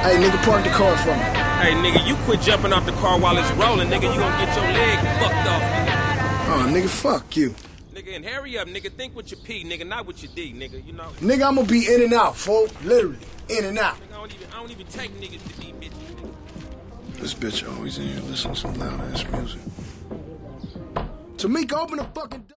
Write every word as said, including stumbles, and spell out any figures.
Hey, nigga, park the car for me. Hey, nigga, you quit jumping off the car while it's rolling, nigga. You gonna get your leg fucked off, nigga. Oh, nigga, fuck you. Nigga, and hurry up, nigga. Think with your P, nigga, not with your D, nigga, you know? Nigga, I'm gonna be in and out, fool. Literally, in and out. Nigga, I don't even, I don't even take niggas to be bitches, nigga. This bitch always in here listening to some loud-ass music. Tamika, open the fucking door.